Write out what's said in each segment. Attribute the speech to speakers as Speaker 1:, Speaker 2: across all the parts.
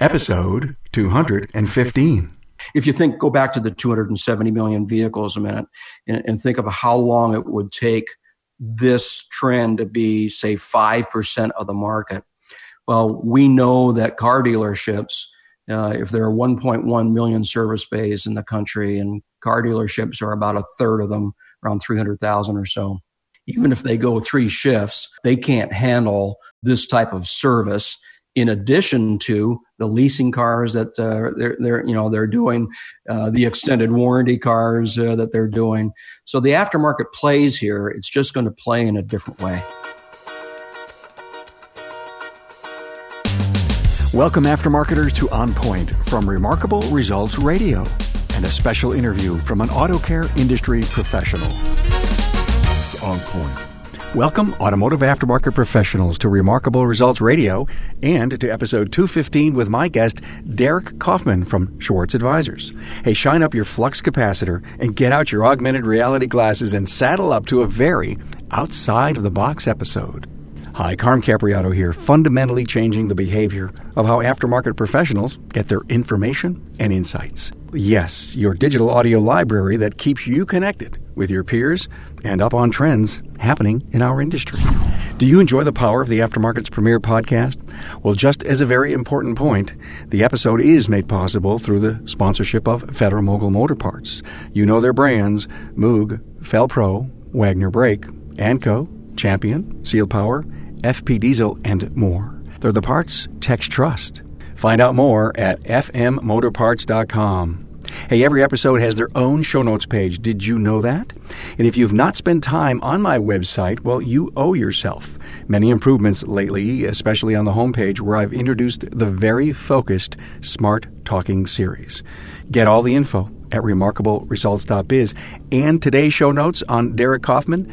Speaker 1: Episode 215.
Speaker 2: If you go back to the 270 million vehicles a minute and think of how long it would take this trend to be, say, 5% of the market. Well, we know that car dealerships, if there are 1.1 million service bays in the country, and car dealerships are about a third of them, around 300,000 or so, even if they go 3 shifts, they can't handle this type of service. In addition to the leasing cars that they're doing, the extended warranty cars that they're doing. So the aftermarket plays here. It's just going to play in a different way.
Speaker 1: Welcome, aftermarketers, to On Point from Remarkable Results Radio, and a special interview from an auto care industry professional. On Point. Welcome, automotive aftermarket professionals, to Remarkable Results Radio and to episode 215 with my guest, Derek Kaufman from Schwartz Advisors. Hey, shine up your flux capacitor and get out your augmented reality glasses and saddle up to a very outside-of-the-box episode. Hi, Carm Capriato here, fundamentally changing the behavior of how aftermarket professionals get their information and insights. Yes, your digital audio library that keeps you connected with your peers and up on trends happening in our industry. Do you enjoy the power of the Aftermarket's premier podcast? Well, just as a very important point, the episode is made possible through the sponsorship of Federal-Mogul Motor Parts. You know their brands: Moog, Fel-Pro, Wagner Brake, ANCO, Champion, Seal Power, FP Diesel, and more. They're the parts techs trust. Find out more at fmmotorparts.com. Hey, every episode has their own show notes page. Did you know that? And if you've not spent time on my website, well, you owe yourself many improvements lately, especially on the homepage, where I've introduced the very focused Smart Talking series. Get all the info at remarkableresults.biz, and today's show notes on Derek Kaufman,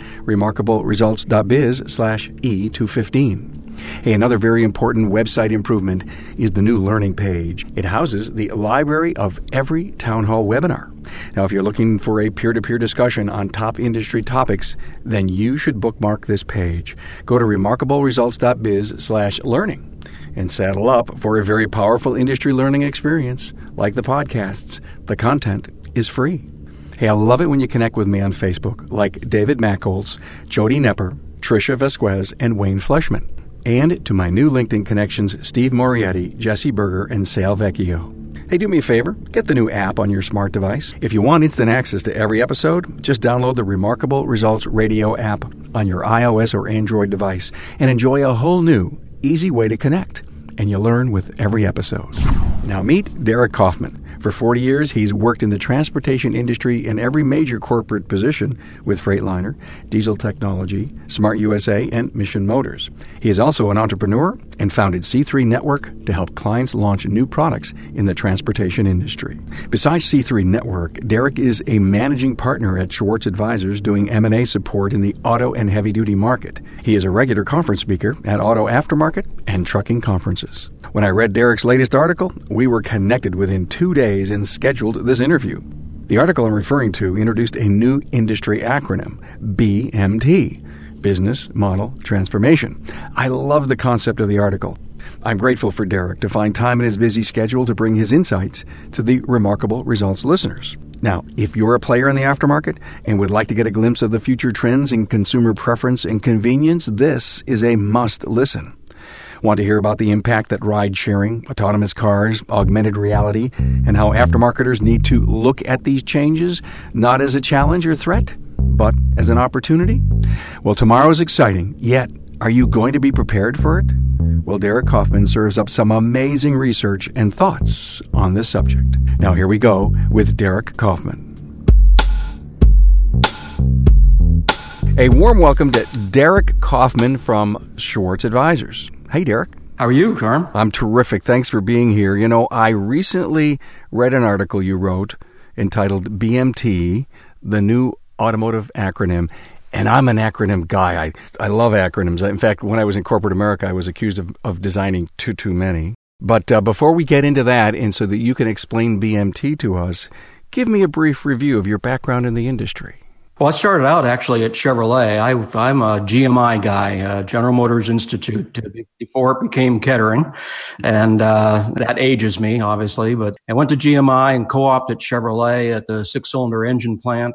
Speaker 1: remarkableresults.biz/E215. Hey, another very important website improvement is the new learning page. It houses the library of every town hall webinar. Now, if you're looking for a peer-to-peer discussion on top industry topics, then you should bookmark this page. Go to remarkableresults.biz/learning and saddle up for a very powerful industry learning experience like the podcasts. The content is free. Hey, I love it when you connect with me on Facebook, like David Mackholz, Jody Nepper, Tricia Vasquez, and Wayne Fleshman. And to my new LinkedIn connections, Steve Morietti, Jesse Berger, and Sal Vecchio. Hey, do me a favor, get the new app on your smart device. If you want instant access to every episode, just download the Remarkable Results Radio app on your iOS or Android device and enjoy a whole new, easy way to connect. And you'll learn with every episode. Now meet Derek Kaufman. For 40 years, he's worked in the transportation industry in every major corporate position with Freightliner, Diesel Technology, Smart USA, and Mission Motors. He is also an entrepreneur and founded C3 Network to help clients launch new products in the transportation industry. Besides C3 Network, Derek is a managing partner at Schwartz Advisors doing M&A support in the auto and heavy-duty market. He is a regular conference speaker at auto aftermarket and trucking conferences. When I read Derek's latest article, we were connected within 2 days and scheduled this interview. The article I'm referring to introduced a new industry acronym, BMT, Business Model Transformation. I love the concept of the article. I'm grateful for Derek to find time in his busy schedule to bring his insights to the Remarkable Results listeners. Now, if you're a player in the aftermarket and would like to get a glimpse of the future trends in consumer preference and convenience, this is a must listen. Want to hear about the impact that ride-sharing, autonomous cars, augmented reality, and how aftermarketers need to look at these changes not as a challenge or threat, but as an opportunity? Well, tomorrow is exciting, yet are you going to be prepared for it? Well, Derek Kaufman serves up some amazing research and thoughts on this subject. Now here we go with Derek Kaufman. A warm welcome to Derek Kaufman from Schwartz Advisors. Hey, Derek.
Speaker 2: How are you, Carm?
Speaker 1: I'm terrific. Thanks for being here. You know, I recently read an article you wrote entitled BMT, the new automotive acronym. And I'm an acronym guy. I love acronyms. In fact, when I was in corporate America, I was accused of designing too many. But before we get into that, and so that you can explain BMT to us, give me a brief review of your background in the industry.
Speaker 2: Well, I started out actually at Chevrolet. I'm a GMI guy, General Motors Institute, before it became Kettering. And that ages me, obviously. But I went to GMI and co-opted Chevrolet at the six-cylinder engine plant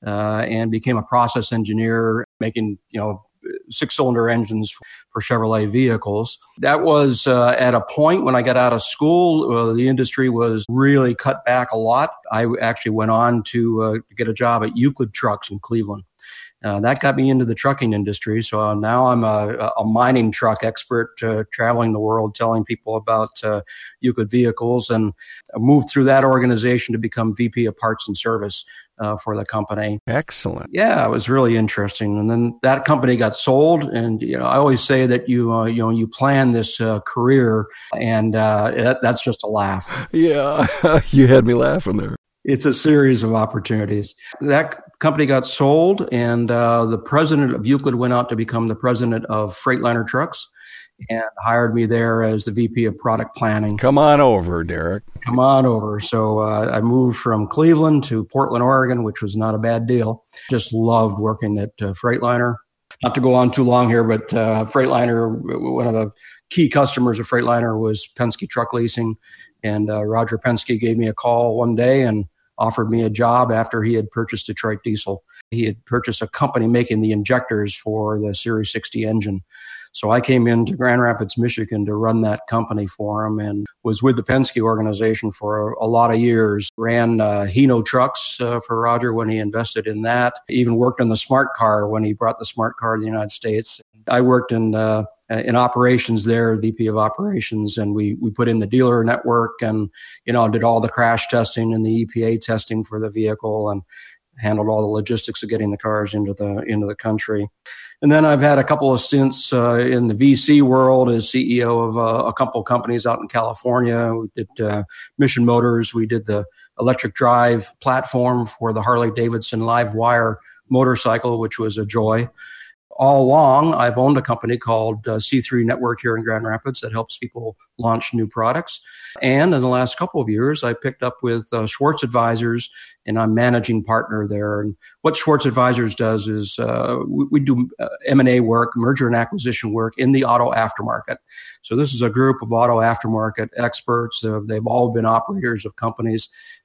Speaker 2: and became a process engineer making, six-cylinder engines for Chevrolet vehicles. That was at a point when I got out of school, the industry was really cut back a lot. I actually went on to get a job at Euclid Trucks in Cleveland. That got me into the trucking industry. So now I'm a mining truck expert, traveling the world, telling people about Euclid vehicles, and I moved through that organization to become VP of Parts and Service for the company.
Speaker 1: Excellent.
Speaker 2: Yeah, it was really interesting. And then that company got sold. And I always say that you plan this career, and that's just a laugh.
Speaker 1: Yeah, you had me laughing there.
Speaker 2: It's a series of opportunities. That company got sold, and the president of Euclid went out to become the president of Freightliner Trucks and hired me there as the VP of Product Planning.
Speaker 1: Come on over, Derek.
Speaker 2: Come on over. So I moved from Cleveland to Portland, Oregon, which was not a bad deal. Just loved working at Freightliner. Not to go on too long here, but Freightliner, one of the key customers of Freightliner was Penske Truck Leasing. And Roger Penske gave me a call one day and offered me a job after he had purchased Detroit Diesel. He had purchased a company making the injectors for the Series 60 engine. So I came into Grand Rapids, Michigan to run that company for him, and was with the Penske organization for a lot of years. Ran Hino trucks for Roger when he invested in that. Even worked on the Smart Car when he brought the Smart Car to the United States. I worked in operations there, VP of operations, and we put in the dealer network and, did all the crash testing and the EPA testing for the vehicle and handled all the logistics of getting the cars into the country. And then I've had a couple of stints in the VC world as CEO of a couple of companies out in California. We did Mission Motors. We did the electric drive platform for the Harley-Davidson Livewire motorcycle, which was a joy. All along, I've owned a company called C3 Network here in Grand Rapids that helps people launch new products. And in the last couple of years, I picked up with Schwartz Advisors, and I'm managing partner there. And what Schwartz Advisors does is we do M&A work, merger and acquisition work in the auto aftermarket. So this is a group of auto aftermarket experts. They've all been operators of companies,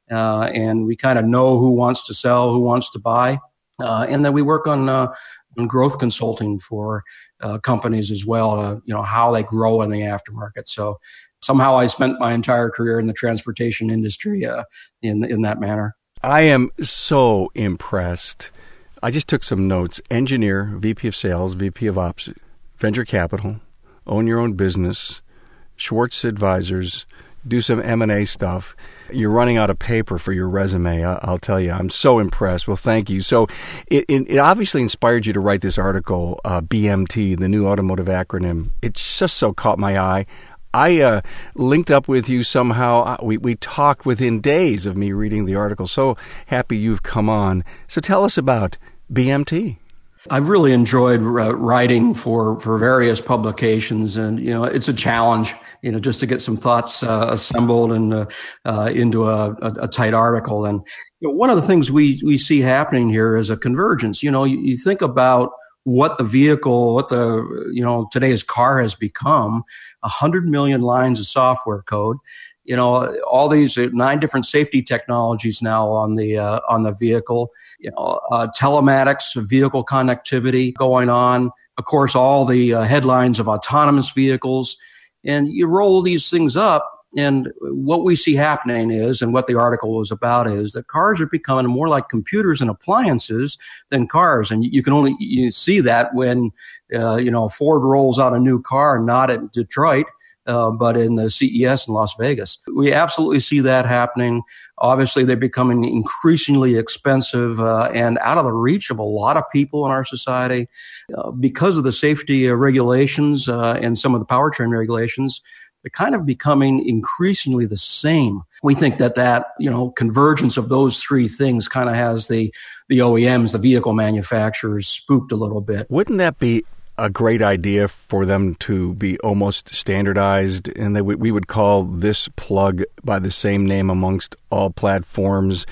Speaker 2: and we kind of know who wants to sell, who wants to buy. And then we work on growth consulting for companies as well, how they grow in the aftermarket. So somehow I spent my entire career in the transportation industry in that manner.
Speaker 1: I am so impressed. I just took some notes. Engineer, VP of Sales, VP of Ops, Venture Capital, own your own business, Schwartz Advisors, do some M&A stuff. You're running out of paper for your resume, I'll tell you. I'm so impressed. Well, thank you. So it obviously inspired you to write this article, BMT, the new automotive acronym. It just so caught my eye. I linked up with you somehow. We talked within days of me reading the article. So happy you've come on. So tell us about BMT.
Speaker 2: I've really enjoyed writing for various publications, and it's a challenge, just to get some thoughts assembled and into a tight article. And one of the things we see happening here is a convergence. You think about what the vehicle, today's car has become, 100 million lines of software code. All these 9 different safety technologies now on the vehicle, telematics, vehicle connectivity going on. Of course, all the headlines of autonomous vehicles, and you roll these things up. And what we see happening is, and what the article was about, is that cars are becoming more like computers and appliances than cars. And you can only see that when, Ford rolls out a new car, not at Detroit, but in the CES in Las Vegas. We absolutely see that happening. Obviously, they're becoming increasingly expensive and out of the reach of a lot of people in our society. Because of the safety regulations and some of the powertrain regulations, they're kind of becoming increasingly the same. We think that convergence of those 3 things kind of has the OEMs, the vehicle manufacturers, spooked a little bit.
Speaker 1: Wouldn't that be a great idea for them to be almost standardized, and we would call this plug by the same name amongst all platforms,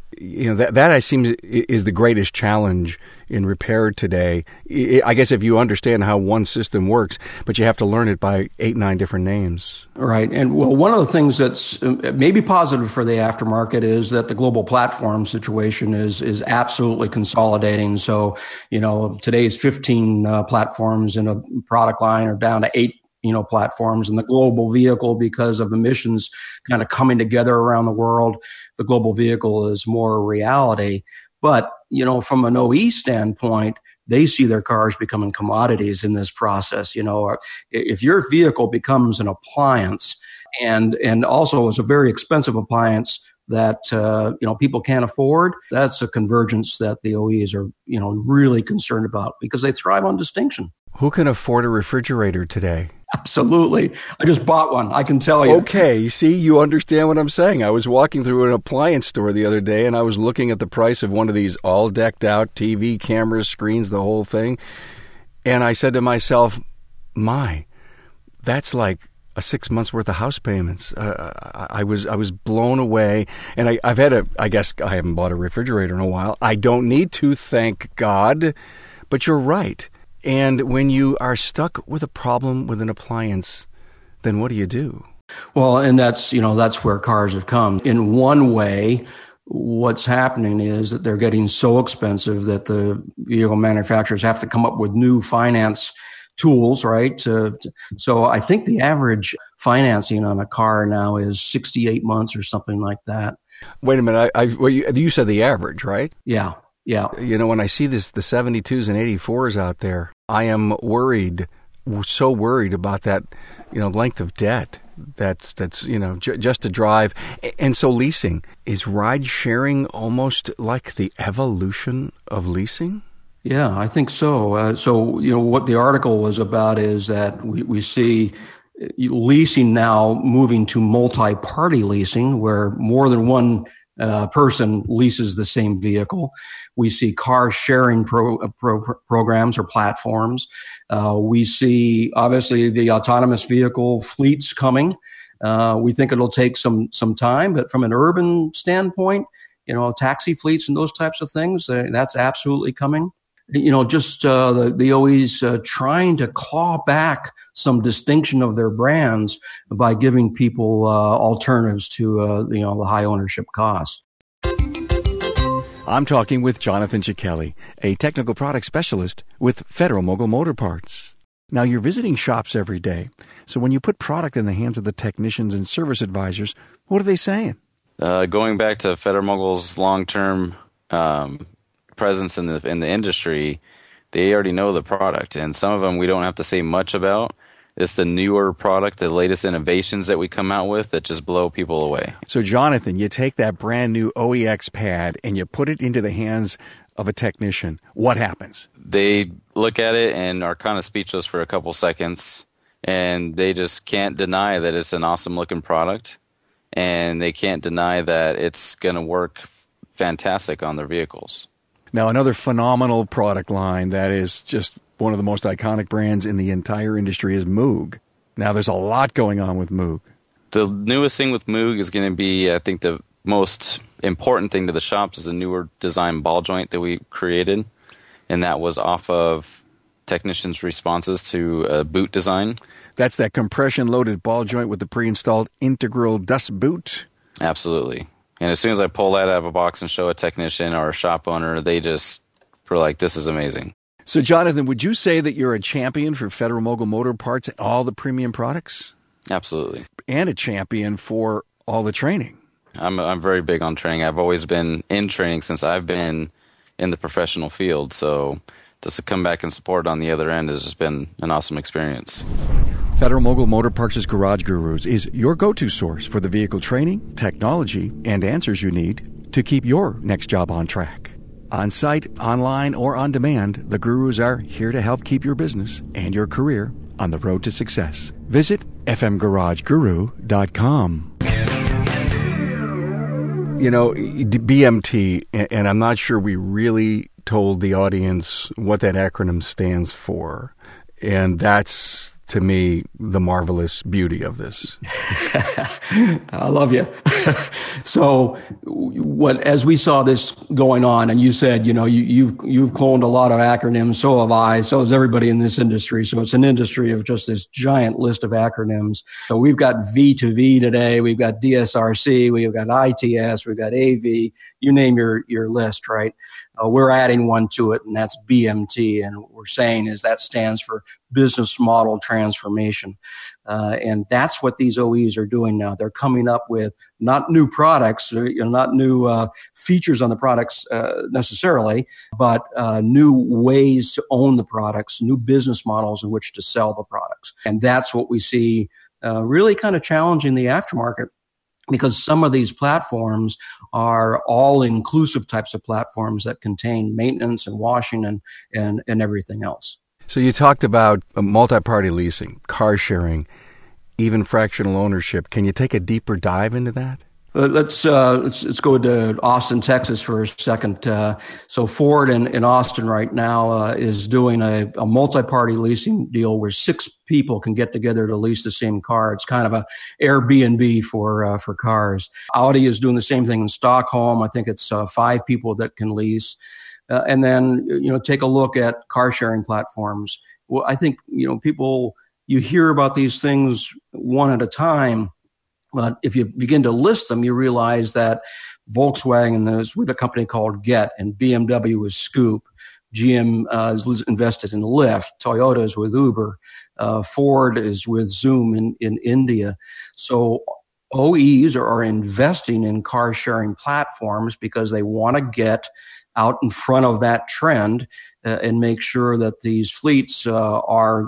Speaker 1: That I seem is the greatest challenge in repair today. I guess if you understand how one system works, but you have to learn it by 8, 9 different names.
Speaker 2: Right. And well, one of the things that's maybe positive for the aftermarket is that the global platform situation is absolutely consolidating. So, today's 15 platforms in a product line are down to 8 platforms, and the global vehicle, because of emissions kind of coming together around the world, the global vehicle is more a reality. But, from an OE standpoint, they see their cars becoming commodities in this process. If your vehicle becomes an appliance and also is a very expensive appliance that, people can't afford, that's a convergence that the OEs are, really concerned about because they thrive on distinction.
Speaker 1: Who can afford a refrigerator today?
Speaker 2: Absolutely. I just bought one. I can tell you.
Speaker 1: Okay. See, you understand what I'm saying. I was walking through an appliance store the other day, and I was looking at the price of one of these all decked out TV cameras, screens, the whole thing. And I said to myself, that's like a 6 months worth of house payments. I was blown away. And I guess I haven't bought a refrigerator in a while. I don't need to, thank God. But you're right. And when you are stuck with a problem with an appliance, then what do you do?
Speaker 2: Well, and that's where cars have come. In one way, what's happening is that they're getting so expensive that the vehicle manufacturers have to come up with new finance tools, right? So I think the average financing on a car now is 68 months or something like that.
Speaker 1: Wait a minute. You said the average, right?
Speaker 2: Yeah. Yeah.
Speaker 1: When I see the 72s and 84s out there, I am so worried about that, length of debt that's just to drive. And so leasing, is ride sharing almost like the evolution of leasing?
Speaker 2: Yeah, I think so. What the article was about is that we see leasing now moving to multi-party leasing, where more than one person leases the same vehicle. We see car sharing programs or platforms. We see, obviously, the autonomous vehicle fleets coming. We think it'll take some time, but from an urban standpoint, taxi fleets and those types of things, that's absolutely coming. The OEs trying to claw back some distinction of their brands by giving people alternatives to the high ownership cost.
Speaker 1: I'm talking with Jonathan Cichelli, a technical product specialist with Federal Mogul Motor Parts. Now, you're visiting shops every day, so when you put product in the hands of the technicians and service advisors, what are they saying?
Speaker 3: Going back to Federal Mogul's long-term presence in the industry, they already know the product, and some of them we don't have to say much about. It's the newer product, the latest innovations that we come out with that just blow people away.
Speaker 1: So, Jonathan, you take that brand new OEX pad and you put it into the hands of a technician. What happens?
Speaker 3: They look at it and are kind of speechless for a couple seconds, and they just can't deny that it's an awesome-looking product, and they can't deny that it's going to work fantastic on their vehicles.
Speaker 1: Now, another phenomenal product line that is just one of the most iconic brands in the entire industry is Moog. Now, there's a lot going on with Moog.
Speaker 3: The newest thing with Moog is going to be, I think, the most important thing to the shops is a newer design ball joint that we created, and that was off of technicians' responses to a boot design.
Speaker 1: That's that compression-loaded ball joint with the pre-installed integral dust boot?
Speaker 3: Absolutely. And as soon as I pull that out of a box and show a technician or a shop owner, they just were like, this is amazing.
Speaker 1: So, Jonathan, would you say that you're a champion for Federal Mogul Motor Parts and all the premium products?
Speaker 3: Absolutely.
Speaker 1: And a champion for all the training?
Speaker 3: I'm very big on training. I've always been in training since I've been in the professional field. So just to come back and support on the other end has just been an awesome experience.
Speaker 1: Federal Mogul Motor Parts' Garage Gurus is your go-to source for the vehicle training, technology, and answers you need to keep your next job on track. On-site, online, or on demand, the Gurus are here to help keep your business and your career on the road to success. Visit fmgarageguru.com. BMT, and I'm not sure we really told the audience what that acronym stands for. And that's, to me, the marvelous beauty of this.
Speaker 2: I love you. So as we saw this going on, and you said, you've cloned a lot of acronyms, so have I, so has everybody in this industry. So it's an industry of just this giant list of acronyms. So we've got V2V today, we've got DSRC, we've got ITS, we've got AV, you name your list, right? We're adding one to it, and that's BMT. And what we're saying is that stands for business model transformation. And that's what these OEs are doing now. They're coming up with not new products, not new features on the products necessarily, but new ways to own the products, new business models in which to sell the products. And that's what we see really kind of challenging the aftermarket, because some of these platforms are all-inclusive types of platforms that contain maintenance and washing and everything else.
Speaker 1: So you talked about multi-party leasing, car sharing, even fractional ownership. Can you take a deeper dive into that?
Speaker 2: Let's go to Austin, Texas for a second. So Ford in Austin right now is doing a multi-party leasing deal where 6 people can get together to lease the same car. It's kind of a Airbnb for cars. Audi is doing the same thing in Stockholm. I think it's 5 people that can lease. And then, take a look at car sharing platforms. Well, I think, people, you hear about these things one at a time, but if you begin to list them, you realize that Volkswagen is with a company called Get, and BMW is Scoop. GM is invested in Lyft. Toyota is with Uber. Ford is with Zoom in India. So OEs are investing in car sharing platforms because they want to get out in front of that trend and make sure that these fleets are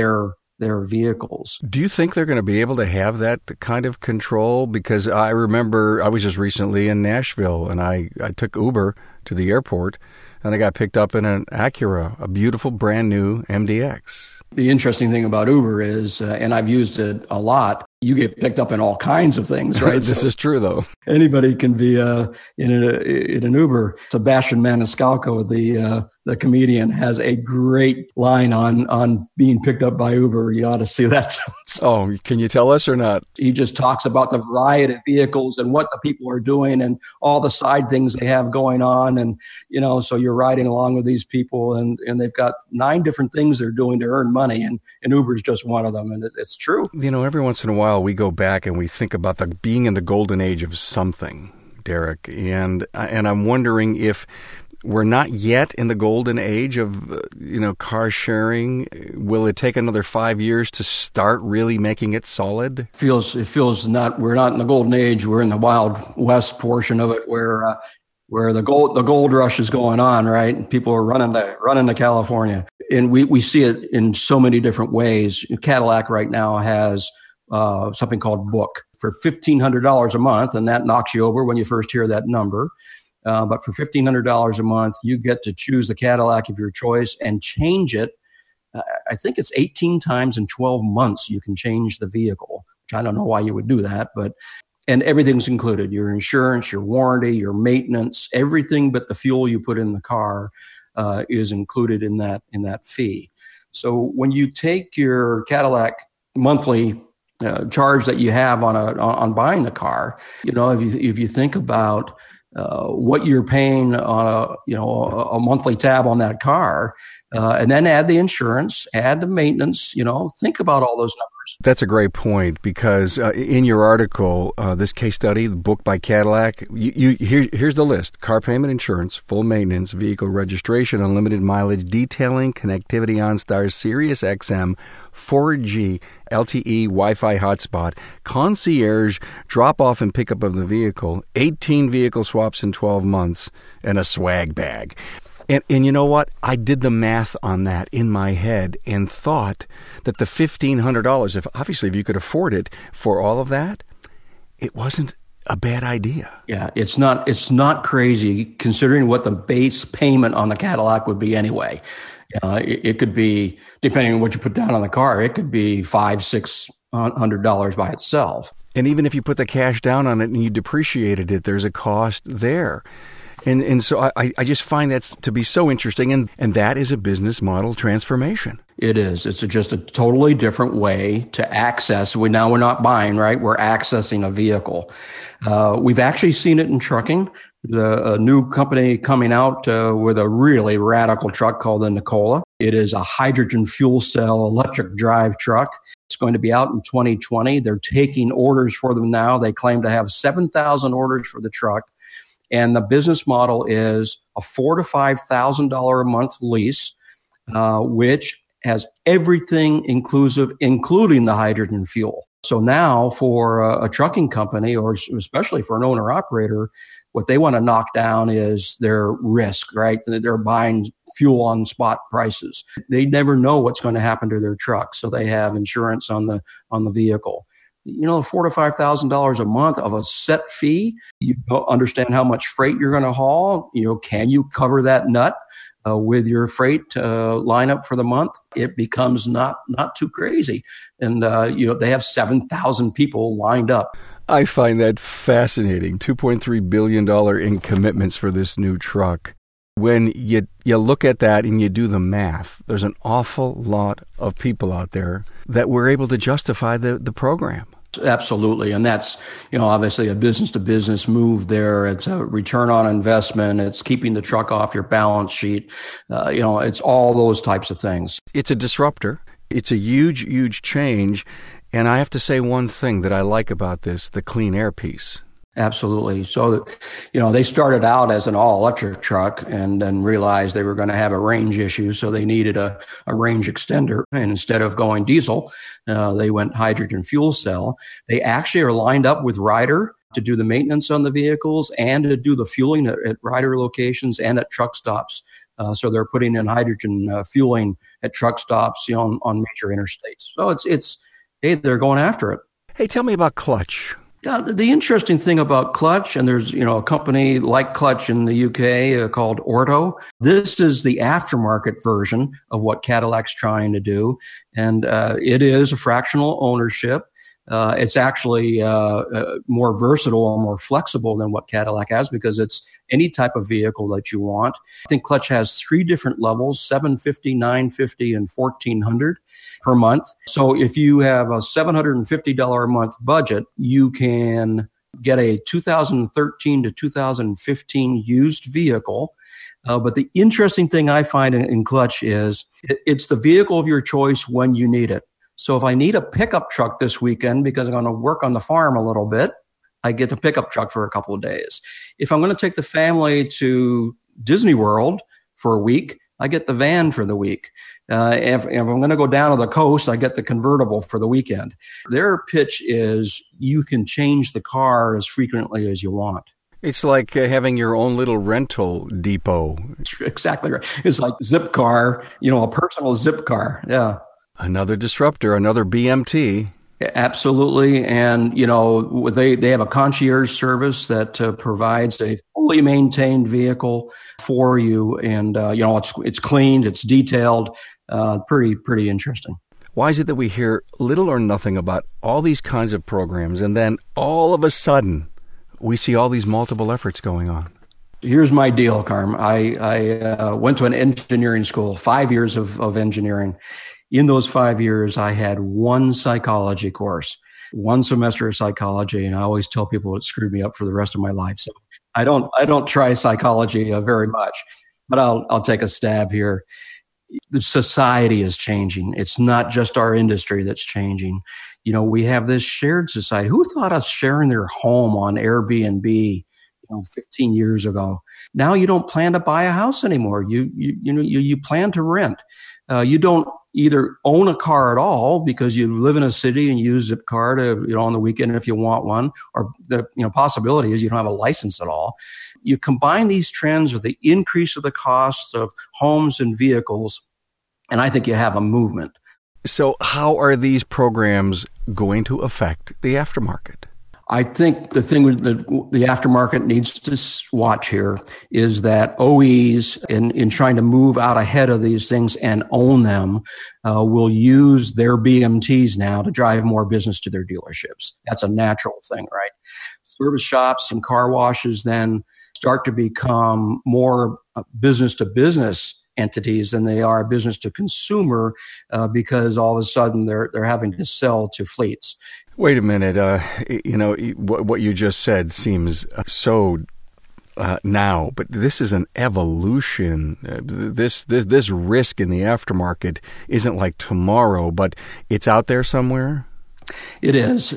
Speaker 2: their vehicles.
Speaker 1: Do you think they're going to be able to have that kind of control? Because I remember I was just recently in Nashville, and I took Uber to the airport, and I got picked up in an Acura, a beautiful brand new MDX.
Speaker 2: The interesting thing about Uber is, and I've used it a lot, you get picked up in all kinds of things, right?
Speaker 1: This is true, though.
Speaker 2: Anybody can be in an Uber. Sebastian Maniscalco, the comedian, has a great line on being picked up by Uber. You ought to see that.
Speaker 1: Oh, can you tell us or not?
Speaker 2: He just talks about the variety of vehicles and what the people are doing and all the side things they have going on. And, so you're riding along with these people and they've got 9 different things they're doing to earn money. And Uber's just one of them. And it's true.
Speaker 1: Every once in a while we go back and we think about being in the golden age of something, Derek. And I'm wondering if we're not yet in the golden age of, car sharing. Will it take another 5 years to start really making it solid?
Speaker 2: It feels not. We're not in the golden age. We're in the Wild West portion of it, where the gold rush is going on, right? And people are running to California, and we see it in so many different ways. Cadillac right now has something called Book for $1,500 a month, and that knocks you over when you first hear that number. But for $1,500 a month, you get to choose the Cadillac of your choice and change it. I think it's 18 times in 12 months you can change the vehicle, which I don't know why you would do that, and everything's included: your insurance, your warranty, your maintenance, everything but the fuel you put in the car is included in that fee. So when you take your Cadillac monthly charge that you have on buying the car, if you think about what you're paying on a monthly tab on that car, and then add the insurance, add the maintenance, think about all those numbers.
Speaker 1: That's a great point, because in your article, this case study, the book by Cadillac, here's the list: car payment, insurance, full maintenance, vehicle registration, unlimited mileage, detailing, connectivity, OnStar, Sirius XM, 4G, LTE, Wi-Fi hotspot, concierge, drop-off and pickup of the vehicle, 18 vehicle swaps in 12 months, and a swag bag. And you know what? I did the math on that in my head and thought that the $1,500, if you could afford it for all of that, it wasn't a bad idea.
Speaker 2: Yeah, it's not crazy considering what the base payment on the Cadillac would be anyway. It could be, depending on what you put down on the car, it could be $500-$600 by itself.
Speaker 1: And even if you put the cash down on it and you depreciated it, there's a cost there. And so I just find that to be so interesting, and that is a business model transformation.
Speaker 2: It is. It's just a totally different way to access. We're not buying, right? We're accessing a vehicle. We've actually seen it in trucking. There's a new company coming out with a really radical truck called the Nikola. It is a hydrogen fuel cell electric drive truck. It's going to be out in 2020. They're taking orders for them now. They claim to have 7,000 orders for the truck. And the business model is a $4,000 to $5,000 a month lease, which has everything inclusive, including the hydrogen fuel. So now for a trucking company, or especially for an owner-operator, what they want to knock down is their risk, right? They're buying fuel on spot prices. They never know what's going to happen to their truck, so they have insurance on the vehicle. $4,000 to $5,000 a month of a set fee. You don't understand how much freight you're going to haul. Can you cover that nut with your freight lineup for the month? It becomes not too crazy, and they have 7,000 people lined up.
Speaker 1: I find that fascinating. $2.3 billion in commitments for this new truck. When you look at that and you do the math, there's an awful lot of people out there that were able to justify the program.
Speaker 2: Absolutely. And that's, obviously a business to business move there. It's a return on investment. It's keeping the truck off your balance sheet. It's all those types of things.
Speaker 1: It's a disruptor. It's a huge, huge change. And I have to say one thing that I like about this, the clean air piece.
Speaker 2: Absolutely. So, they started out as an all-electric truck and then realized they were going to have a range issue, so they needed a range extender. And instead of going diesel, they went hydrogen fuel cell. They actually are lined up with Ryder to do the maintenance on the vehicles and to do the fueling at Ryder locations and at truck stops. So they're putting in hydrogen fueling at truck stops, on major interstates. So hey, they're going after it.
Speaker 1: Hey, tell me about Clutch.
Speaker 2: Yeah, the interesting thing about Clutch, and there's, a company like Clutch in the UK called Orto. This is the aftermarket version of what Cadillac's trying to do. And it is a fractional ownership. It's actually more versatile or more flexible than what Cadillac has because it's any type of vehicle that you want. I think Clutch has 3 different levels, $750, $950, and $1,400 per month. So if you have a $750 a month budget, you can get a 2013 to 2015 used vehicle. But the interesting thing I find in Clutch is it's the vehicle of your choice when you need it. So if I need a pickup truck this weekend because I'm going to work on the farm a little bit, I get the pickup truck for a couple of days. If I'm going to take the family to Disney World for a week, I get the van for the week. If I'm going to go down to the coast, I get the convertible for the weekend. Their pitch is you can change the car as frequently as you want.
Speaker 1: It's like having your own little rental depot.
Speaker 2: Exactly right. It's like Zipcar, a personal Zipcar. Yeah.
Speaker 1: Another disruptor, another BMT.
Speaker 2: Absolutely. And, they have a concierge service that provides a fully maintained vehicle for you. And, it's cleaned, it's detailed, pretty interesting.
Speaker 1: Why is it that we hear little or nothing about all these kinds of programs and then all of a sudden we see all these multiple efforts going on?
Speaker 2: Here's my deal, Carm. I went to an engineering school, 5 years of engineering. In those 5 years, I had one psychology course, one semester of psychology, and I always tell people it screwed me up for the rest of my life. So I don't try psychology very much, but I'll take a stab here. The society is changing. It's not just our industry that's changing. We have this shared society. Who thought of sharing their home on Airbnb 15 years ago? Now you don't plan to buy a house anymore. You plan to rent. You don't either own a car at all because you live in a city and use Zipcar to, on the weekend if you want one, or the possibility is you don't have a license at all. You combine these trends with the increase of the cost of homes and vehicles, and I think you have a movement.
Speaker 1: So how are these programs going to affect the aftermarket?
Speaker 2: I think the thing that the aftermarket needs to watch here is that OEs, in trying to move out ahead of these things and own them, will use their BMTs now to drive more business to their dealerships. That's a natural thing, right? Service shops and car washes then start to become more business to business entities than they are business to consumer, because all of a sudden they're having to sell to fleets.
Speaker 1: Wait a minute. What you just said seems so now, but this is an evolution. This risk in the aftermarket isn't like tomorrow, but it's out there somewhere.
Speaker 2: It is.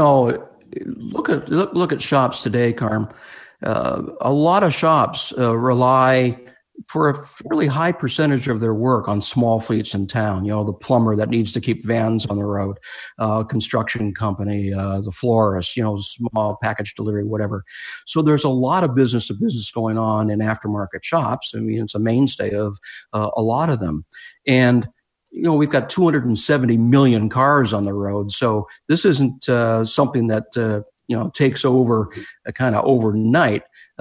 Speaker 2: Look at shops today, Carm. A lot of shops rely for a fairly high percentage of their work on small fleets in town. The plumber that needs to keep vans on the road, construction company, the florist, small package delivery, whatever. So there's a lot of business to business going on in aftermarket shops. I mean, it's a mainstay of a lot of them. And we've got 270 million cars on the road. So this isn't something that takes over kind of overnight.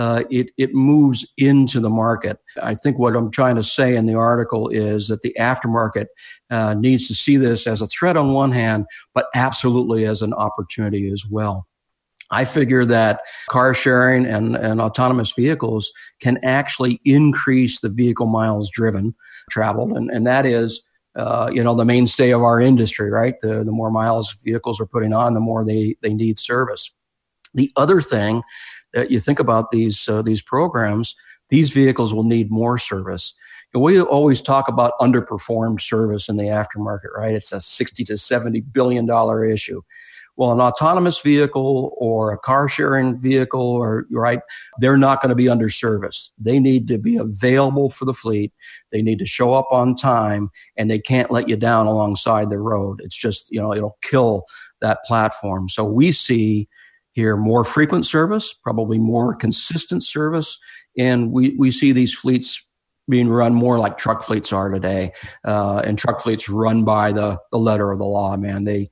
Speaker 2: It moves into the market. I think what I'm trying to say in the article is that the aftermarket needs to see this as a threat on one hand, but absolutely as an opportunity as well. I figure that car sharing and autonomous vehicles can actually increase the vehicle miles traveled, and that is the mainstay of our industry, right? The more miles vehicles are putting on, the more they need service. The other thing that you think about these programs, these vehicles will need more service. And we always talk about underperformed service in the aftermarket, right? It's a $60 to $70 billion issue. Well, an autonomous vehicle or a car sharing vehicle, they're not going to be under service. They need to be available for the fleet. They need to show up on time, and they can't let you down alongside the road. It's just, it'll kill that platform. So we see here more frequent service, probably more consistent service, and we see these fleets being run more like truck fleets are today, and truck fleets run by the letter of the law. Man, they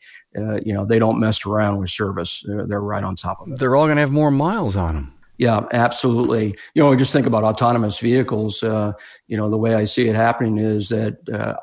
Speaker 2: don't mess around with service. They're right on top of it.
Speaker 1: They're all going to have more miles on them.
Speaker 2: Yeah, absolutely. Just think about autonomous vehicles. The way I see it happening is that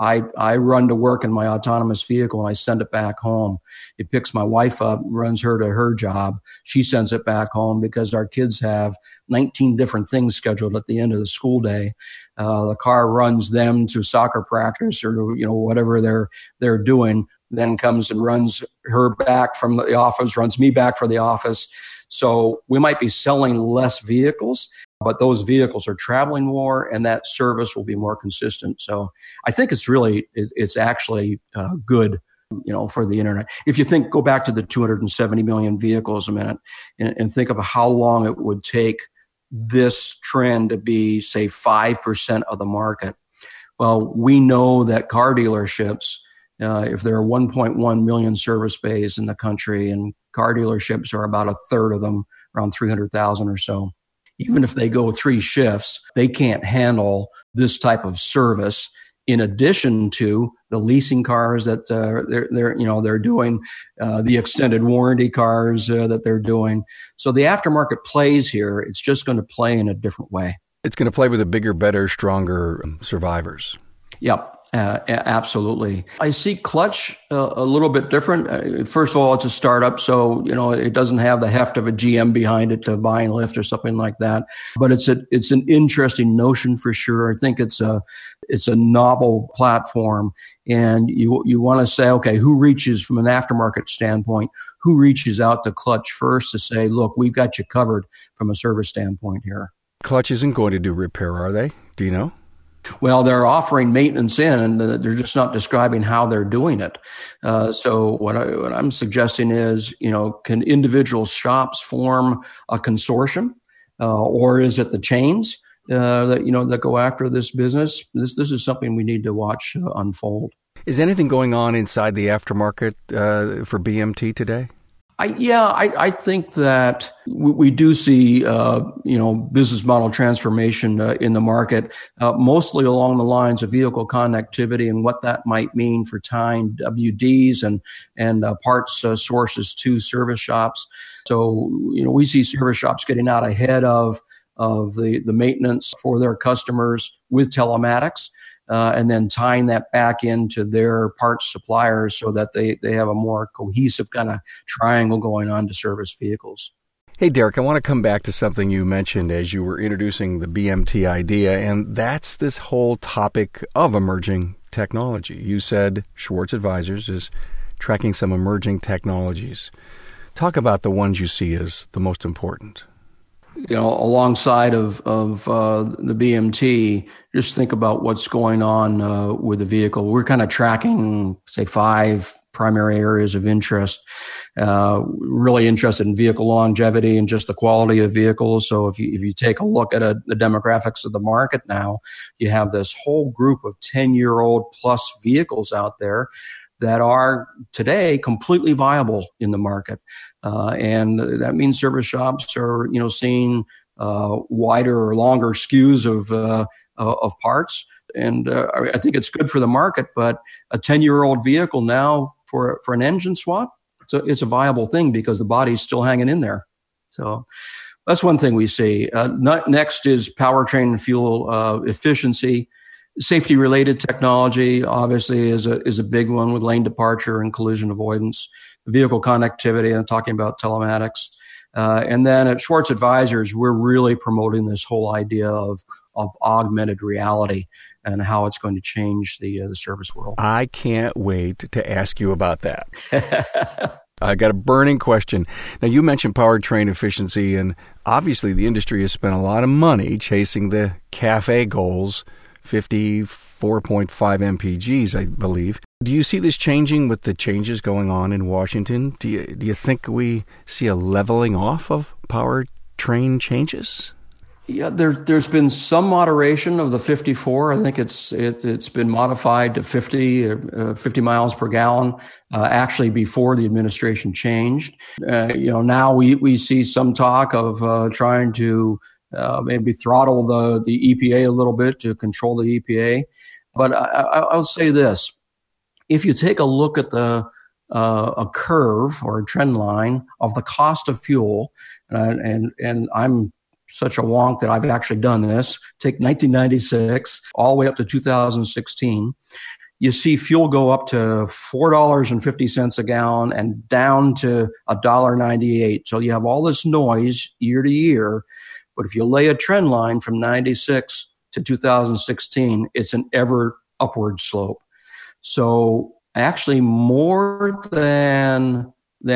Speaker 2: I run to work in my autonomous vehicle and I send it back home. It picks my wife up, runs her to her job. She sends it back home because our kids have 19 different things scheduled at the end of the school day. The car runs them to soccer practice or whatever they're doing, then comes and runs her back from the office, runs me back for the office. So we might be selling less vehicles, but those vehicles are traveling more, and that service will be more consistent. So I think it's actually good, for the internet. If you go back to the 270 million vehicles a minute and think of how long it would take this trend to be, say, 5% of the market. Well, we know that car dealerships, if there are 1.1 million service bays in the country, and car dealerships are about a third of them, around 300,000 or so. Even if they go 3 shifts, they can't handle this type of service. In addition to the leasing cars that they're doing, the extended warranty cars that they're doing. So the aftermarket plays here. It's just going to play in a different way.
Speaker 1: It's going to play with the bigger, better, stronger survivors.
Speaker 2: Yep. Absolutely. I see Clutch a little bit different. First of all, it's a startup, so it doesn't have the heft of a GM behind it to buy and lift or something like that. But it's an interesting notion for sure. I think it's a novel platform, and you want to say, okay, who reaches from an aftermarket standpoint? Who reaches out to Clutch first to say, look, we've got you covered from a service standpoint here?
Speaker 1: Clutch isn't going to do repair, are they? Do you know?
Speaker 2: Well, they're offering maintenance in, and they're just not describing how they're doing it. So what I'm suggesting is, can individual shops form a consortium, or is it the chains that go after this business? This is something we need to watch unfold.
Speaker 1: Is anything going on inside the aftermarket for BMT today?
Speaker 2: I think that we do see, business model transformation in the market, mostly along the lines of vehicle connectivity and what that might mean for tying WDs and parts sources to service shops. So, we see service shops getting out ahead of the maintenance for their customers with telematics. And then tying that back into their parts suppliers so that they have a more cohesive kind of triangle going on to service vehicles.
Speaker 1: Hey, Derek, I want to come back to something you mentioned as you were introducing the BMT idea, and that's this whole topic of emerging technology. You said Schwartz Advisors is tracking some emerging technologies. Talk about the ones you see as the most important.
Speaker 2: Alongside of the BMT, just think about what's going on with the vehicle. We're kind of tracking, say, 5 primary areas of interest. Really interested in vehicle longevity and just the quality of vehicles. So if you take a look at the demographics of the market now, you have this whole group of 10-year-old plus vehicles out there that are today completely viable in the market. And that means service shops are, seeing wider or longer SKUs of parts. And I think it's good for the market, but a 10-year-old vehicle now for an engine swap, it's a viable thing because the body's still hanging in there. So that's one thing we see. Next is powertrain and fuel efficiency. Safety-related technology, obviously, is a big one with lane departure and collision avoidance. Vehicle connectivity, I'm talking about telematics. And then at Schwartz Advisors, we're really promoting this whole idea of augmented reality and how it's going to change the service world.
Speaker 1: I can't wait to ask you about that. I got a burning question. Now, you mentioned powertrain efficiency, and obviously the industry has spent a lot of money chasing the CAFE goals, 54.5 mpgs, I believe. Do you see this changing with the changes going on in Washington? Do you think we see a leveling off of powertrain changes?
Speaker 2: Yeah, there's been some moderation of the 54. I think it's been modified to 50 miles per gallon. Actually, before the administration changed, now we see some talk of trying to maybe throttle the EPA a little bit to control the EPA. But I'll say this: if you take a look at a curve or a trend line of the cost of fuel, and I'm such a wonk that I've actually done this. Take 1996 all the way up to 2016. You see fuel go up to $4.50 a gallon and down to $1.98. So you have all this noise year to year. But if you lay a trend line from 96 to 2016, it's an ever upward slope. So actually more than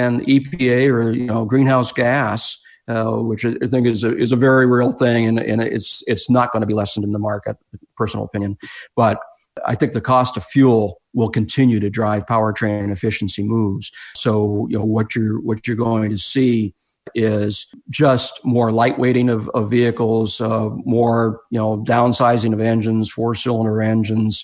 Speaker 2: EPA or greenhouse gas, which I think is a very real thing, and it's not going to be lessened in the market, personal opinion. But I think the cost of fuel will continue to drive powertrain efficiency moves. So what you're going to see is just more lightweighting of vehicles, more downsizing of engines, 4-cylinder engines,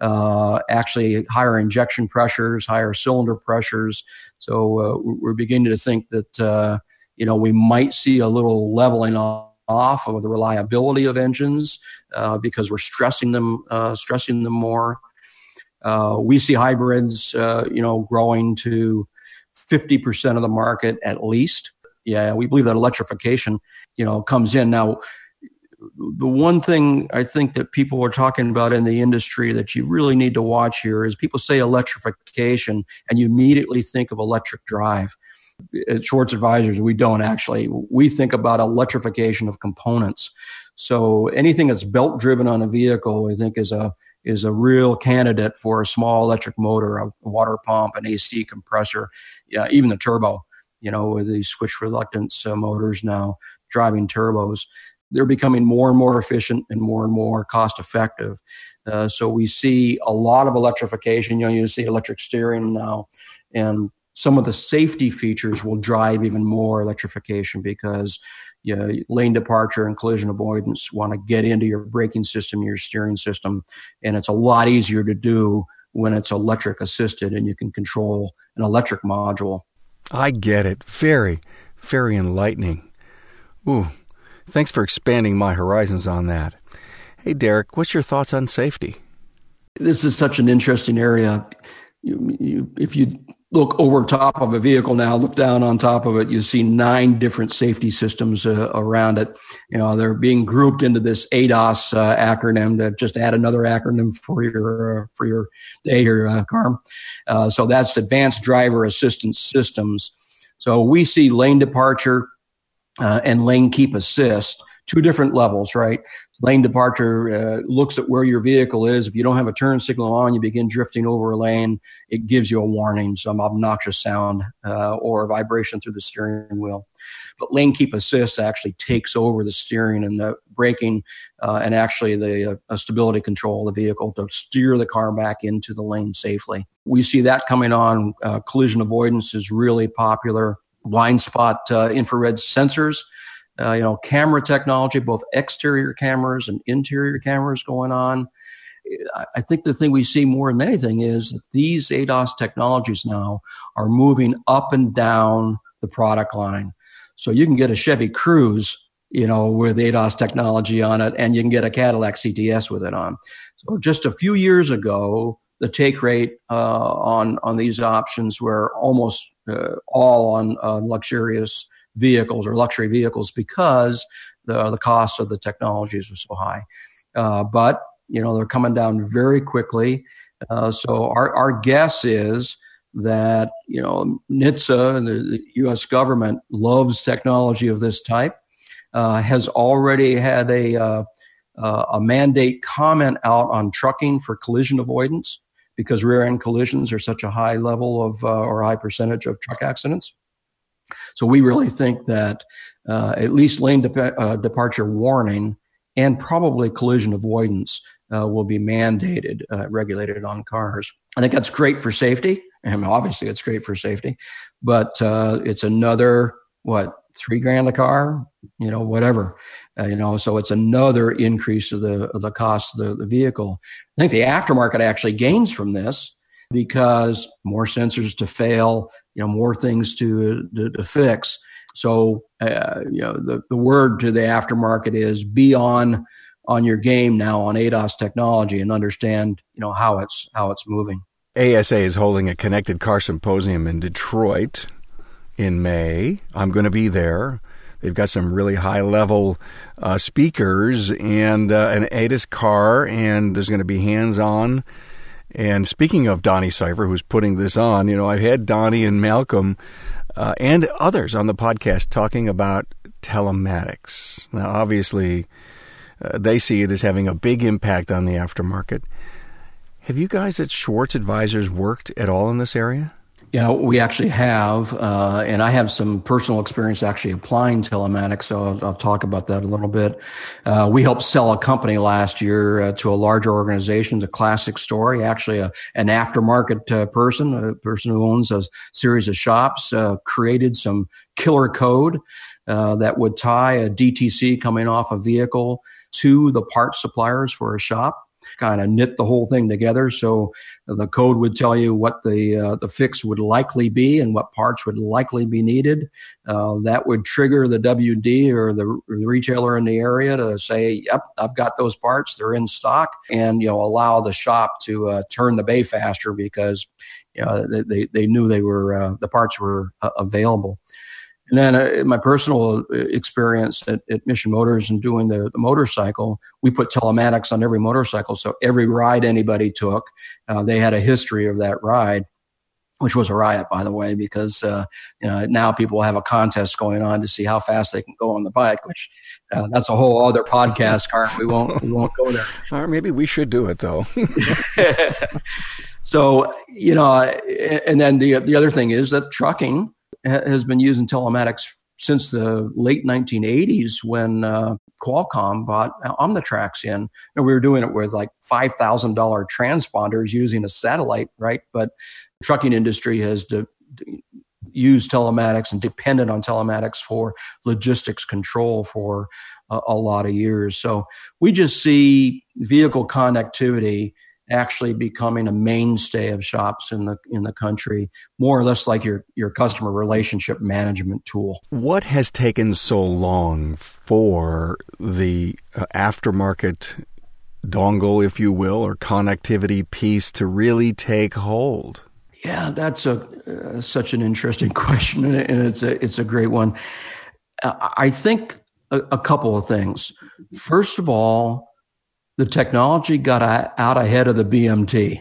Speaker 2: actually higher injection pressures, higher cylinder pressures. So we're beginning to think that we might see a little leveling off of the reliability of engines because we're stressing them more. We see hybrids, growing to 50% of the market at least. Yeah, we believe that electrification, comes in. Now, the one thing I think that people are talking about in the industry that you really need to watch here is people say electrification and you immediately think of electric drive. At Schwartz Advisors, we don't actually. We think about electrification of components. So anything that's belt driven on a vehicle, I think, is a real candidate for a small electric motor, a water pump, an AC compressor, even the turbo. With these switch reluctance motors now driving turbos, they're becoming more and more efficient and more cost effective. So we see a lot of electrification. You see electric steering now, and some of the safety features will drive even more electrification because lane departure and collision avoidance want to get into your braking system, your steering system, and it's a lot easier to do when it's electric assisted and you can control an electric module.
Speaker 1: I get it. Very, very enlightening. Ooh, thanks for expanding my horizons on that. Hey, Derek, what's your thoughts on safety?
Speaker 2: This is such an interesting area. If you look over top of a vehicle now, look down on top of it, you see 9 different safety systems around it. They're being grouped into this ADAS acronym. To just add another acronym for your day here, Carm. So that's Advanced Driver Assistance Systems. So we see lane departure, and lane keep assist, two different levels, right? Lane departure looks at where your vehicle is. If you don't have a turn signal on, you begin drifting over a lane. It gives you a warning, some obnoxious sound or vibration through the steering wheel. But lane keep assist actually takes over the steering and the braking and actually the stability control of the vehicle to steer the car back into the lane safely. We see that coming on. Collision avoidance is really popular. Blind spot infrared sensors. Camera technology, both exterior cameras and interior cameras going on. I think the thing we see more than anything is that these ADAS technologies now are moving up and down the product line. So you can get a Chevy Cruze, with ADAS technology on it, and you can get a Cadillac CTS with it on. So just a few years ago, the take rate on these options were almost all on luxurious vehicles or luxury vehicles because the cost of the technologies was so high. But they're coming down very quickly. So our guess is that NHTSA and the U.S. government loves technology of this type. Has already had a mandate comment out on trucking for collision avoidance because rear-end collisions are such a high level of or high percentage of truck accidents. So we really think that at least lane departure warning and probably collision avoidance will be mandated, regulated on cars. I think that's great for safety. And obviously it's great for safety, but it's another, $3,000 a car, whatever, so it's another increase of the cost of the vehicle. I think the aftermarket actually gains from this because more sensors to fail, more things to fix. So, the word to the aftermarket is be on your game now on ADAS technology and understand, how it's moving.
Speaker 1: ASA is holding a connected car symposium in Detroit in May. I'm going to be there. They've got some really high-level speakers and an ADAS car, and there's going to be hands-on. And speaking of Donnie Cipher, who's putting this on, I've had Donnie and Malcolm and others on the podcast talking about telematics. Now, obviously, they see it as having a big impact on the aftermarket. Have you guys at Schwartz Advisors worked at all in this area?
Speaker 2: Yeah, we actually have, and I have some personal experience actually applying telematics, so I'll talk about that a little bit. We helped sell a company last year to a larger organization, The Classic Story, actually an aftermarket person, a person who owns a series of shops, created some killer code that would tie a DTC coming off a vehicle to the parts suppliers for a shop. Kind of knit the whole thing together. So the code would tell you what the fix would likely be and what parts would likely be needed. That would trigger the WD or the retailer in the area to say, yep, I've got those parts. They're in stock, and, allow the shop to turn the bay faster because, they knew the parts were available. And then my personal experience at Mission Motors and doing the motorcycle, we put telematics on every motorcycle. So every ride anybody took, they had a history of that ride, which was a riot, by the way, because now people have a contest going on to see how fast they can go on the bike, which that's a whole other podcast, Carl. We won't go there.
Speaker 1: Or maybe we should do it, though.
Speaker 2: So, and then the other thing is that trucking has been using telematics since the late 1980s when Qualcomm bought Omnitracs in. And we were doing it with like $5,000 transponders using a satellite, right? But the trucking industry has used telematics and depended on telematics for logistics control for a lot of years. So we just see vehicle connectivity actually becoming a mainstay of shops in the country, more or less like your customer relationship management tool.
Speaker 1: What has taken so long for the aftermarket dongle, if you will, or connectivity piece to really take hold?
Speaker 2: Yeah, that's such an interesting question, and it's a great one. I think a couple of things. First of all, the technology got out ahead of the BMT.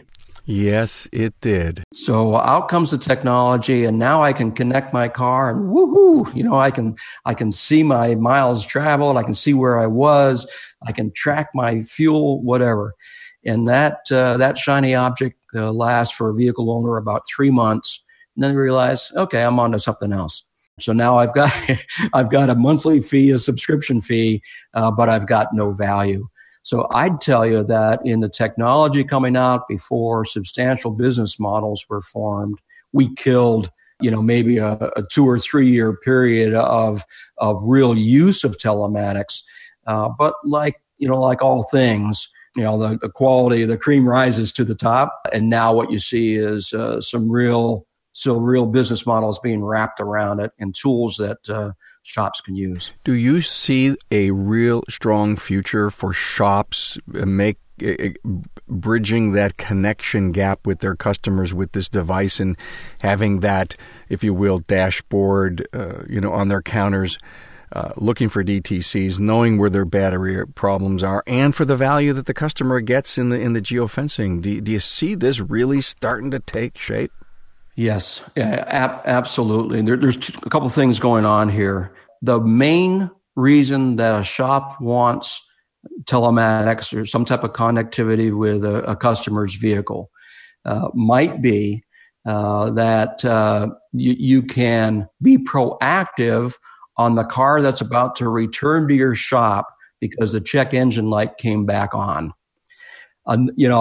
Speaker 1: Yes, it did.
Speaker 2: So out comes the technology, and now I can connect my car and woohoo, I can see my miles traveled. I can see where I was. I can track my fuel, whatever. And that shiny object lasts for a vehicle owner about 3 months. And then realize, okay, I'm on to something else. So now I've got a monthly fee, a subscription fee, but I've got no value. So I'd tell you that in the technology coming out before substantial business models were formed, we killed, maybe a 2 or 3 year period of real use of telematics. But like all things, the quality of the cream rises to the top. And now what you see is some real business models being wrapped around it and tools that shops can use.
Speaker 1: Do you see a real strong future for shops bridging that connection gap with their customers with this device and having that, if you will, dashboard, on their counters, looking for DTCs, knowing where their battery problems are, and for the value that the customer gets in the geofencing? Do you see this really starting to take shape?
Speaker 2: Yes, absolutely. There's a couple of things going on here. The main reason that a shop wants telematics or some type of connectivity with a customer's vehicle might be that you can be proactive on the car that's about to return to your shop because the check engine light came back on. A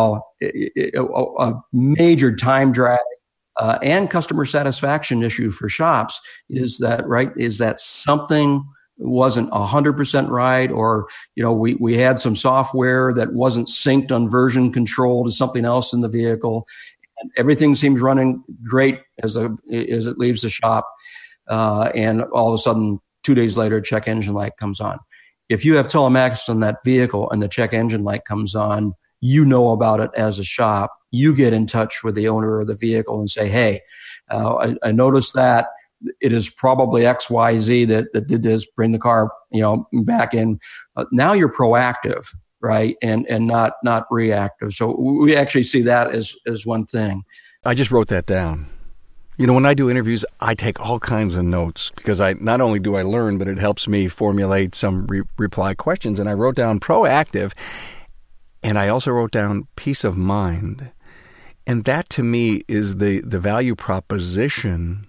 Speaker 2: major time drag and customer satisfaction issue for shops is that something wasn't 100% right, or we had some software that wasn't synced on version control to something else in the vehicle, and everything seems running great as it leaves the shop, and all of a sudden 2 days later check engine light comes on. If you have telematics on that vehicle and the check engine light comes on, about it as a shop. You get in touch with the owner of the vehicle and say, hey, I noticed that it is probably XYZ that did this, bring the car, back in. Now you're proactive, right? And not reactive. So we actually see that as one thing.
Speaker 1: I just wrote that down. When I do interviews, I take all kinds of notes because not only do I learn, but it helps me formulate some reply questions. And I wrote down proactive. And I also wrote down peace of mind. And that to me is the value proposition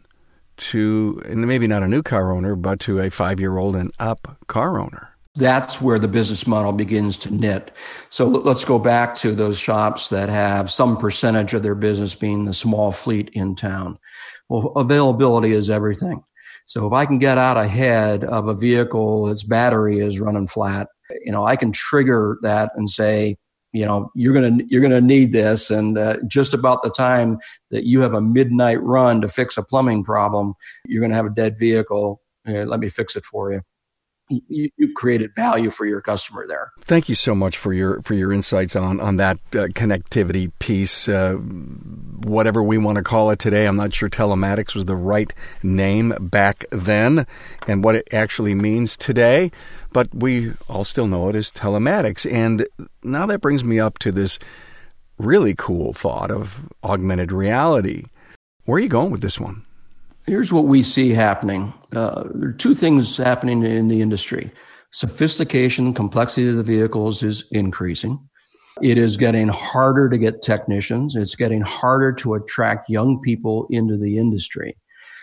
Speaker 1: to, and maybe not a new car owner, but to a 5-year-old and up car owner.
Speaker 2: That's where the business model begins to knit. So let's go back to those shops that have some percentage of their business being the small fleet in town. Well, availability is everything. So if I can get out ahead of a vehicle, its battery is running flat, I can trigger that and say, you're gonna need this, and just about the time that you have a midnight run to fix a plumbing problem, you're gonna have a dead vehicle. Let me fix it for you. You created value for your customer there.
Speaker 1: Thank you so much for your insights on that connectivity piece. Whatever we want to call it today, I'm not sure telematics was the right name back then and what it actually means today, but we all still know it as telematics. And now that brings me up to this really cool thought of augmented reality. Where are you going with this one?
Speaker 2: Here's what we see happening. There are two things happening in the industry. Sophistication, complexity of the vehicles is increasing. It is getting harder to get technicians. It's getting harder to attract young people into the industry.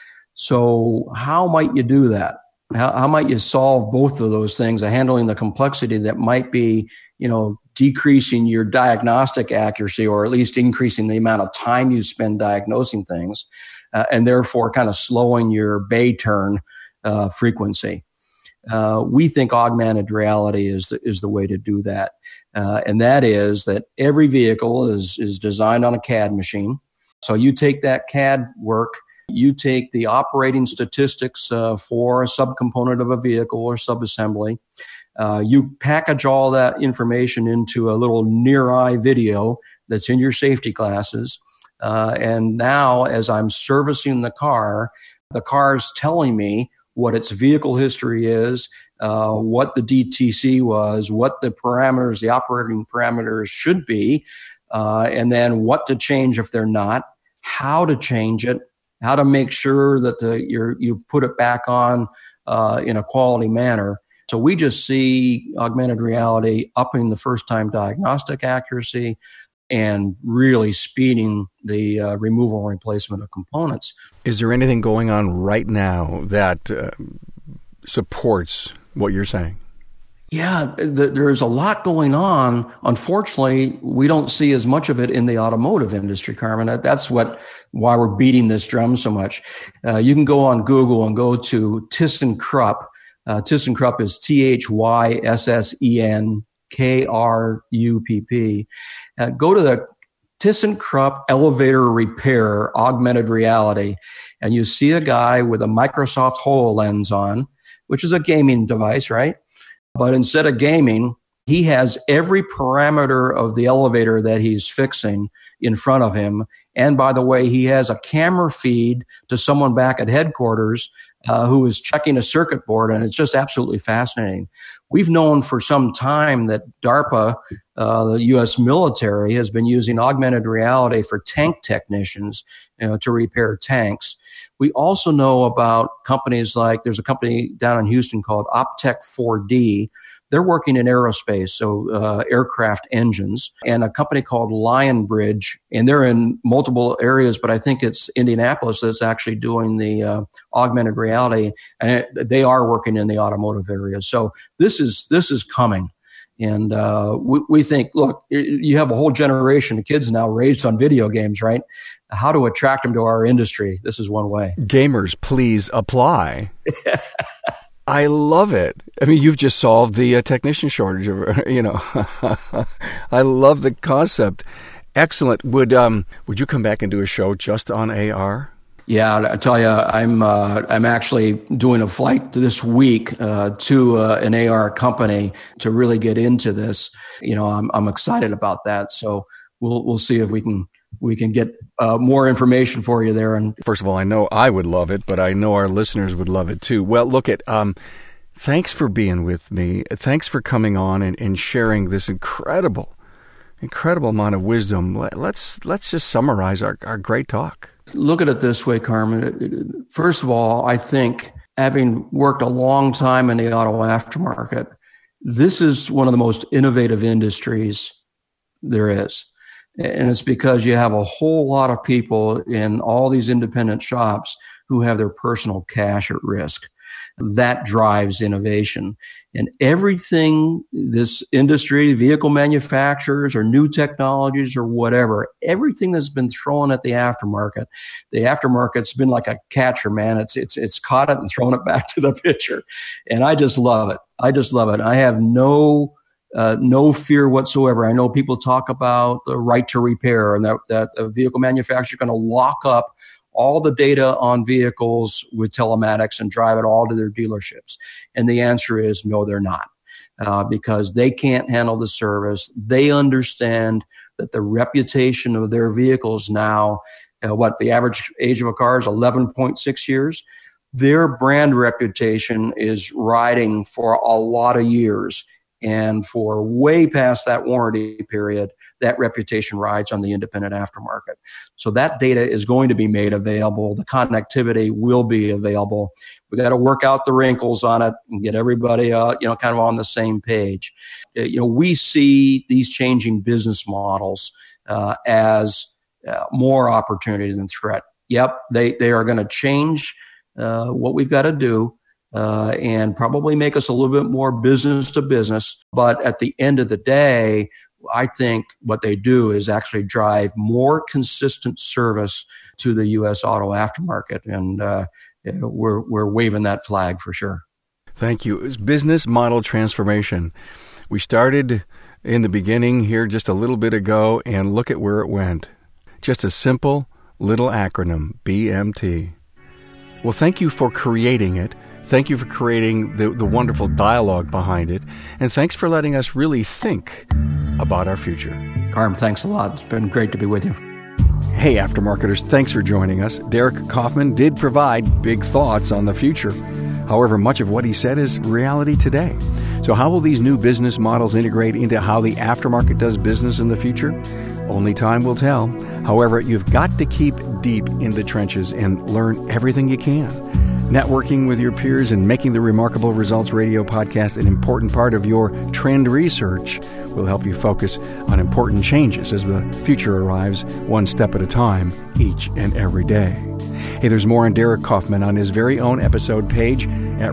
Speaker 2: So how might you do that? How might you solve both of those things, handling the complexity that might be, decreasing your diagnostic accuracy, or at least increasing the amount of time you spend diagnosing things, and therefore kind of slowing your bay turn frequency. We think augmented reality is the way to do that. And that is that every vehicle is designed on a CAD machine. So you take that CAD work, you take the operating statistics for a subcomponent of a vehicle or subassembly, you package all that information into a little near-eye video that's in your safety glasses. And now, as I'm servicing the car's telling me what its vehicle history is, what the DTC was, what the parameters, the operating parameters should be. and then what to change if they're not, how to change it, how to make sure that you put it back on in a quality manner. So we just see augmented reality upping the first-time diagnostic accuracy and really speeding the removal and replacement of components.
Speaker 1: Is there anything going on right now that supports what you're saying?
Speaker 2: Yeah, there's a lot going on. Unfortunately, we don't see as much of it in the automotive industry, Carmen. That's why we're beating this drum so much. You can go on Google and go to ThyssenKrupp. ThyssenKrupp is ThyssenKrupp. Go to the ThyssenKrupp elevator repair augmented reality, and you see a guy with a Microsoft HoloLens on, which is a gaming device, right? But instead of gaming, he has every parameter of the elevator that he's fixing in front of him. And by the way, he has a camera feed to someone back at headquarters who is checking a circuit board, and it's just absolutely fascinating. We've known for some time that DARPA, the U.S. military, has been using augmented reality for tank technicians to repair tanks. We also know about companies like, there's a company down in Houston called Optech 4D. They're working in aerospace, so aircraft engines, and a company called Lionbridge, and they're in multiple areas, but I think it's Indianapolis that's actually doing the augmented reality, and they are working in the automotive area. So this is coming. And we think, look, you have a whole generation of kids now raised on video games, right? How to attract them to our industry? This is one way.
Speaker 1: Gamers, please apply. I love it. I mean, you've just solved the technician shortage. I love the concept. Excellent. Would you come back and do a show just on AR?
Speaker 2: Yeah, I tell you, I'm actually doing a flight this week to an AR company to really get into this. I'm excited about that. So we'll see if we can get more information for you there. And
Speaker 1: first of all, I know I would love it, but I know our listeners would love it too. Well, look at thanks for being with me. Thanks for coming on and sharing this incredible amount of wisdom. Let's just summarize our great talk.
Speaker 2: Look at it this way, Carmen. First of all, I think having worked a long time in the auto aftermarket, this is one of the most innovative industries there is. And it's because you have a whole lot of people in all these independent shops who have their personal cash at risk. That drives innovation. And everything, this industry, vehicle manufacturers or new technologies or whatever, everything that's been thrown at the aftermarket's been like a catcher, man. It's caught it and thrown it back to the pitcher. And I just love it. I have no fear whatsoever. I know people talk about the right to repair and that a vehicle manufacturer is going to lock up all the data on vehicles with telematics and drive it all to their dealerships. And the answer is no, they're not, because they can't handle the service. They understand that the reputation of their vehicles now, the average age of a car is 11.6 years. Their brand reputation is riding for a lot of years. And for way past that warranty period, that reputation rides on the independent aftermarket. So that data is going to be made available. The connectivity will be available. We got to work out the wrinkles on it and get everybody, kind of on the same page. We see these changing business models as more opportunity than threat. Yep, they are going to change what we've got to do. And probably make us a little bit more business to business. But at the end of the day, I think what they do is actually drive more consistent service to the U.S. auto aftermarket. And we're waving that flag for sure.
Speaker 1: Thank you. It's business model transformation. We started in the beginning here just a little bit ago, and look at where it went. Just a simple little acronym, BMT. Well, thank you for creating it. Thank you for creating the wonderful dialogue behind it. And thanks for letting us really think about our future.
Speaker 2: Carm, thanks a lot. It's been great to be with you.
Speaker 1: Hey, Aftermarketers, thanks for joining us. Derek Kaufman did provide big thoughts on the future. However, much of what he said is reality today. So how will these new business models integrate into how the aftermarket does business in the future? Only time will tell. However, you've got to keep deep in the trenches and learn everything you can. Networking with your peers and making the Remarkable Results Radio podcast an important part of your trend research will help you focus on important changes as the future arrives one step at a time, each and every day. Hey, there's more on Derek Kaufman on his very own episode page at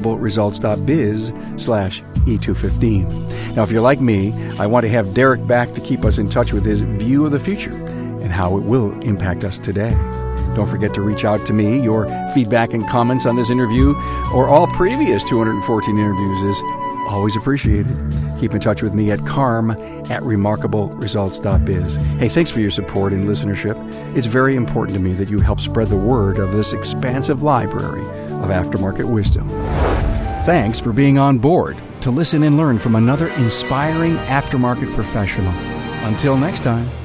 Speaker 1: remarkableresults.biz/E215. Now, if you're like me, I want to have Derek back to keep us in touch with his view of the future and how it will impact us today. Don't forget to reach out to me. Your feedback and comments on this interview or all previous 214 interviews is always appreciated. Keep in touch with me at carm@remarkableresults.biz. Hey, thanks for your support and listenership. It's very important to me that you help spread the word of this expansive library of aftermarket wisdom. Thanks for being on board to listen and learn from another inspiring aftermarket professional. Until next time.